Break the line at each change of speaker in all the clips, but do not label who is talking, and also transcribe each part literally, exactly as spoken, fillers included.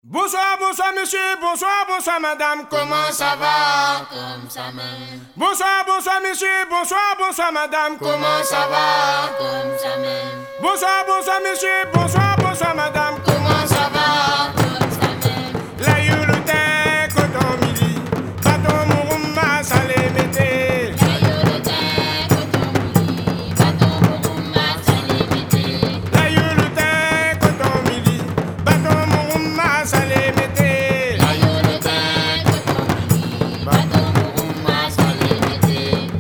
Bonsoir, bonsoir monsieur, bonsoir, bonsoir madame, comment ça va?
Comme ça même.
Bonsoir, bonsoir monsieur, bonsoir, bonsoir madame, comment ça va?
Comme ça même.
Bonsoir, bonsoir monsieur, bonsoir, bonsoir madame, comment ça va?
Comme ça même.
La yulute koton midi, baton mourouma salé mété.
La yolota, coton midi, baton mourouma, salé mété.
La yulute koton midi, baton mourouma salé mété.
La yolota, coton midi, baton mourouma, salé mété.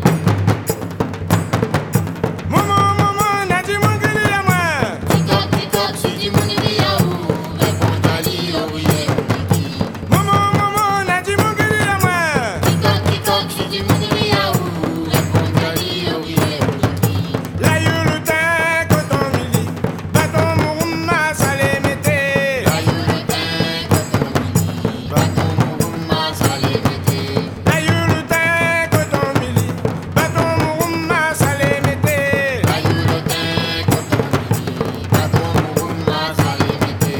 Momo, momo, nadi mongili ya moi.
Tiktok, tiktok, tu dis mon idée à où? Réponds à l'île, oui, et oui.
Momo, momo, nadi mongili ya moi.
Tiktok, tiktok, tu dis mon idée à où? Réponds à l'île, oui, et oui.
La yulute koton midi, baton mourouma salé mété.
La yolota, coton midi, baton mourouma, salé mété.
La yulute koton midi, baton mourouma salé mété.
La yolota, coton midi, baton mourouma, salé mété.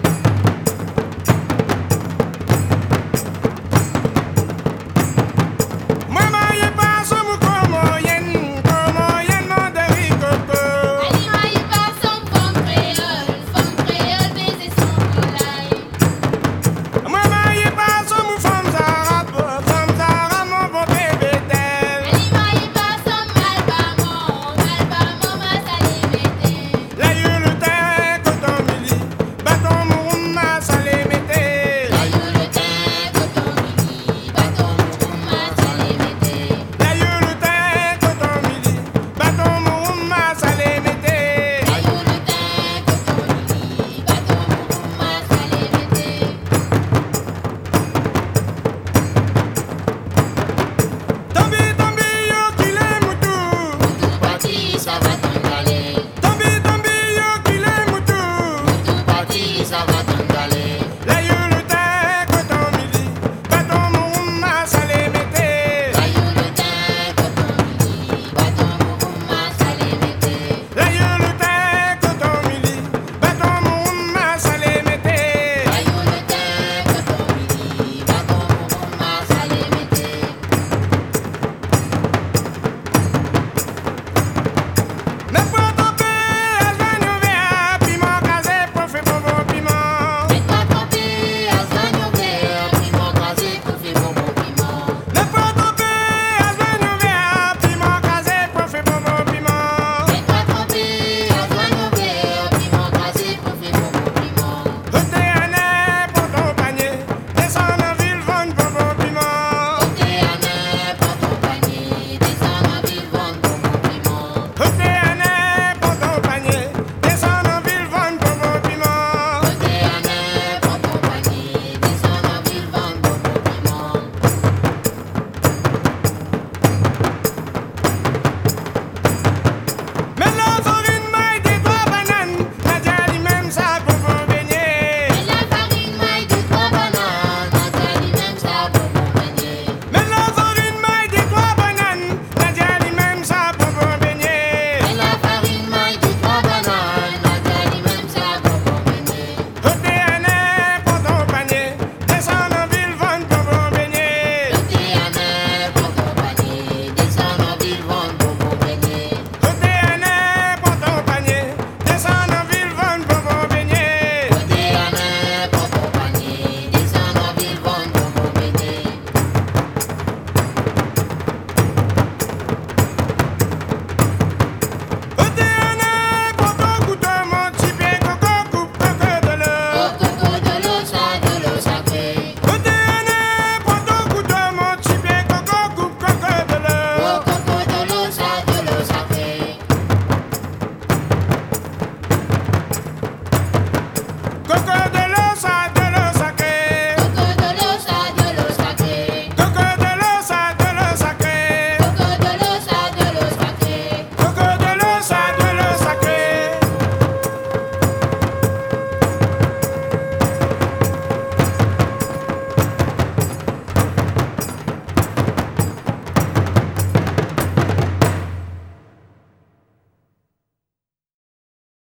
Mama ye paso mu como yen, como yen mon de ricoco.
Alima y par son femme créole, femme créole baiser son volaille.
Mama ye paso mu femme arabe, femme arabe mon bon bébé d'elle.
Alima y par son malbamon, malbamon ma salé mété.
La yulute koton midi, baton mourouma salé mété.
La yolota, coton midi, baton mourouma, salé mété.
La yulute koton midi, baton mourouma salé mété.
La yolota, coton midi, baton mourouma, salé mété.
Tombi tombi yo kile mutu.
Tout parti, ça va t'engaler.
Tombi tombi yo kile mutu.
Tout parti, ça va t'engaler.